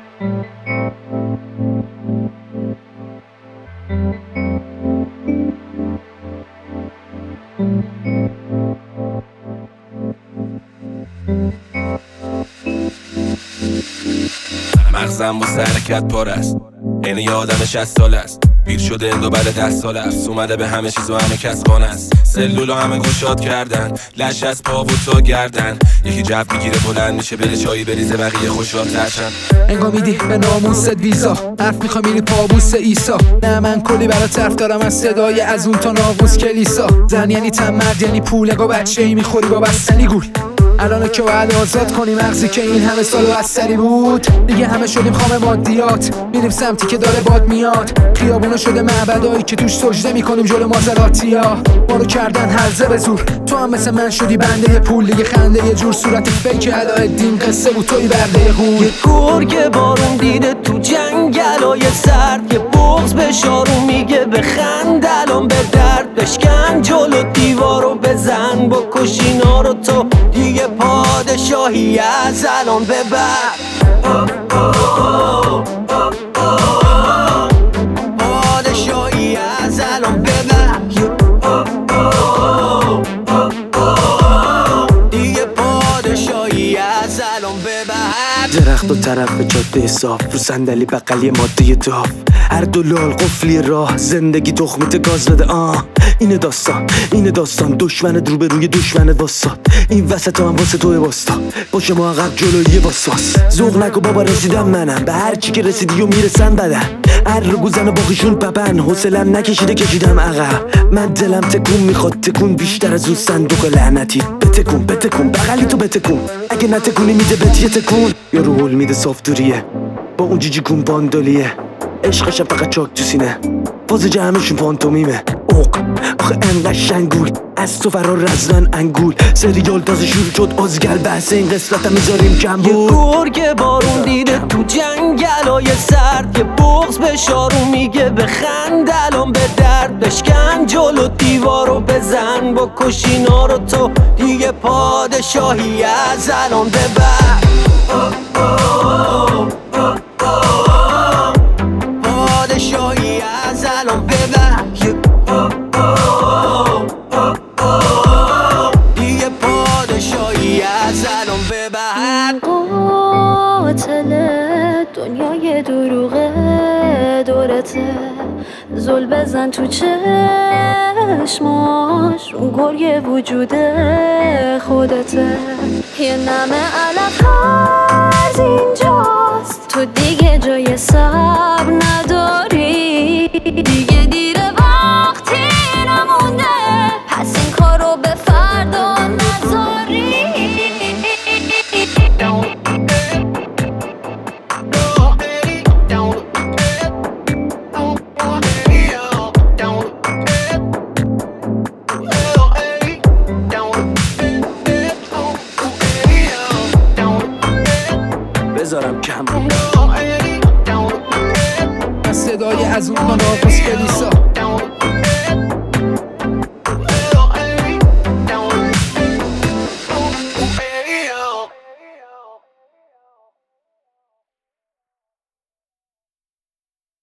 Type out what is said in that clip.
مغزم با حرکت پر است، این یه آدم 60 ساله است، پیر شده اندو بعد 10 ساله است، اومده به همه چیز و همه کس قانه است. سلولو همه گشاد کردن، لش از پا و تا گردن، یکی جو میگیره بلند میشه بره چایی بریزه بقیه خوشحال ترشن. انگا میدی به ناموست ویزا، حرف میخوای میری پابوس ایسا. نه من کلی برا طرف دارم از صدای از اون تا ناقوس کلیسا. زن یعنی تن، مرد یعنی پول، اگه بچه ای میخوری با بستنی گول. الان که باید آزاد کنی مغزی که این همه سال بستری بود. دیگه همه شدیم خام مادیات، میریم سمتی که داره باد میاد. خیابونو شده معبدایی که توش سجده میکنیم جلو مازراتیا. ما رو کردن هرزه به زور، تو هم مثل من شدی بنده پول. دیگه خنده یه جور صورت فیک علاءالدین قصه بود توی برده هور. یه گرگ بارون دیده تو جنگلای سرد، یه بغض به شارو میگه بخند الان به درد. بشکن جلو دیوارو بزن بکش اینا رو، تو دیگه پادشاهی از الان به بعد. پادشاهی از الان به بعد، دیگه پادشاهی از الان به بعد. درخت و طرف جاده صاف، رو صندلی بغلی ماده داف، هر دو لال قفلی راه، زندگی تخمیت گاز بده. اینه داستان دشمنت رو به روی دشمنت واساد. این وسط هم واسه توی واسطا، باشه ما عقب جلوی واسواس. ذوق نکو بابا رسیدم منم، به هر چی که رسیدی و میرسن بدن. هر رو گوزن و باقیشون ببن، حوصلم نکشیده کشیدم عقب. من دلم تکون میخواد، تکون بیشتر از اون صندوق لعنتی. بتکون بغلی تو بتکون، اگه نتکونی میده بهت یه تکون. یا رو هول میده صاف دوریه با اون جیجی کون باندالیه. عشقشم فقط چاک تو سینه، فاز جمعشون پانتومیمه. آخه انقدر شنگول، از تو فرار رزدن انگول. سریال تازه شروع شد ازگل، بحث این قسمت هم میذاریم کم بود. یه گرگ بارون دیده تو جنگلای سرد، یه بغض به شارو میگه بخند الان به درد. بشکن جلو دیوارو بزن بکش اینا رو، تو دیگه پادشاهی از الان به بعد. پادشاهی از الان به بعد، دیگه پادشاهی از الان به بعد. قاتل دنیای دروغه دورته، زل بزن تو چشماش، اون گریه وجود خودته. یه نمه علف هرز اینجاست، تو دیگه جای صبر نداری. دیگه دیره وقتی نمونده، پس این کارو به فردا نذاری. بذارم کم از صدای از اون تا ناقوس کلیسا.